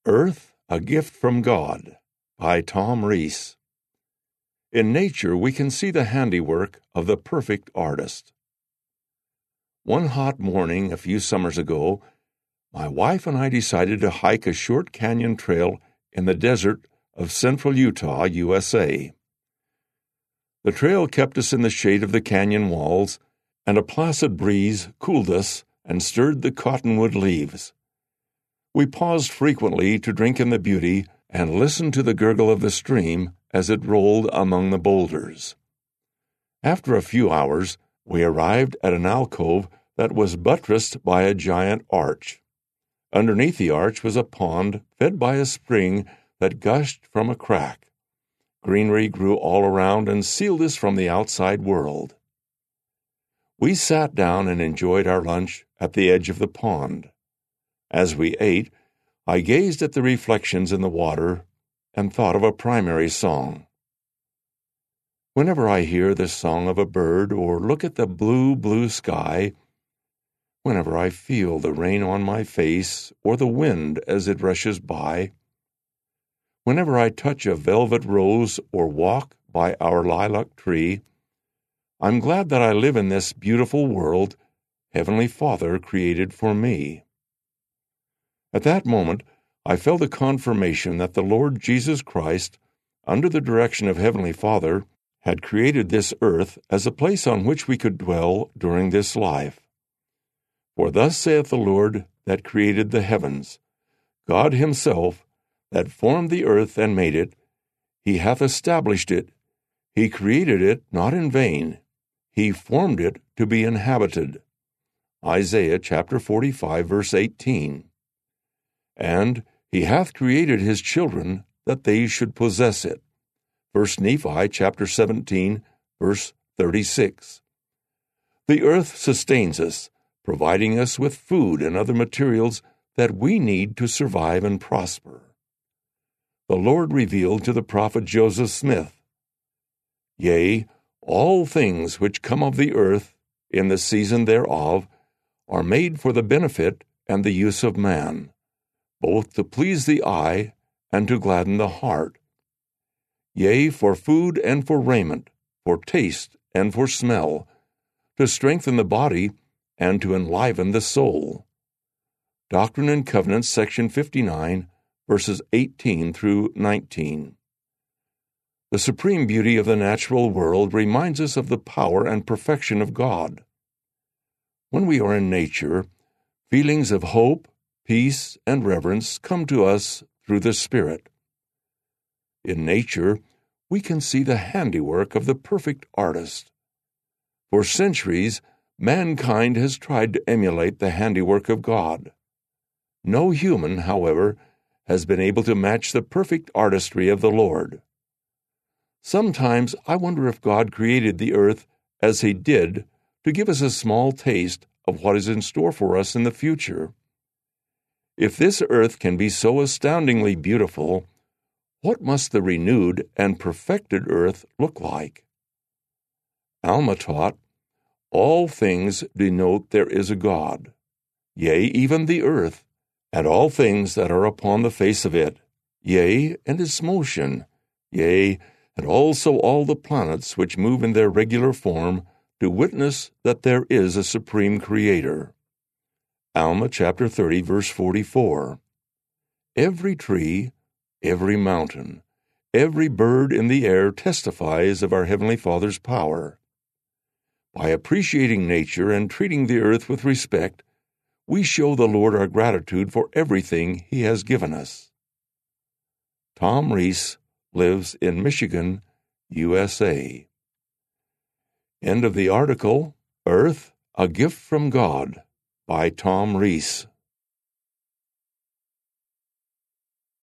Earth, a Gift from God by Tom Rees. In nature, we can see the handiwork of the perfect artist. One hot morning a few summers ago, my wife and I decided to hike a short canyon trail in the desert of central Utah, USA. The trail kept us in the shade of the canyon walls, and a placid breeze cooled us and stirred the cottonwood leaves. We paused frequently to drink in the beauty and listen to the gurgle of the stream as it rolled among the boulders. After a few hours, we arrived at an alcove that was buttressed by a giant arch. Underneath the arch was a pond fed by a spring that gushed from a crack. Greenery grew all around and sealed us from the outside world. We sat down and enjoyed our lunch at the edge of the pond. As we ate, I gazed at the reflections in the water and thought of a primary song. Whenever I hear the song of a bird or look at the blue, blue sky, whenever I feel the rain on my face or the wind as it rushes by, whenever I touch a velvet rose or walk by our lilac tree, I'm glad that I live in this beautiful world Heavenly Father created for me. At that moment, I felt a confirmation that the Lord Jesus Christ, under the direction of Heavenly Father, had created this earth as a place on which we could dwell during this life. For thus saith the Lord that created the heavens, God Himself, that formed the earth and made it, He hath established it, He created it not in vain, He formed it to be inhabited. Isaiah chapter 45, verse 18. And He hath created His children that they should possess it. 1 Nephi chapter 17, verse 36. The earth sustains us, providing us with food and other materials that we need to survive and prosper. The Lord revealed to the prophet Joseph Smith, Yea, all things which come of the earth in the season thereof are made for the benefit and the use of man, both to please the eye and to gladden the heart. Yea, for food and for raiment, for taste and for smell, to strengthen the body and to enliven the soul. Doctrine and Covenants, section 59, verses 18 through 19. The supreme beauty of the natural world reminds us of the power and perfection of God. When we are in nature, feelings of hope, peace, and reverence come to us through the Spirit. In nature, we can see the handiwork of the perfect artist. For centuries, mankind has tried to emulate the handiwork of God. No human, however, has been able to match the perfect artistry of the Lord. Sometimes I wonder if God created the earth as He did to give us a small taste of what is in store for us in the future. If this earth can be so astoundingly beautiful, what must the renewed and perfected earth look like? Alma taught, all things denote there is a God, yea, even the earth, and all things that are upon the face of it, yea, and its motion, yea, and also all the planets which move in their regular form, to witness that there is a supreme Creator. Alma chapter 30, verse 44. Every tree, every mountain, every bird in the air testifies of our Heavenly Father's power. By appreciating nature and treating the earth with respect, we show the Lord our gratitude for everything He has given us. Tom Rees lives in Michigan, USA. End of the article, Earth, a Gift from God, by Tom Rees.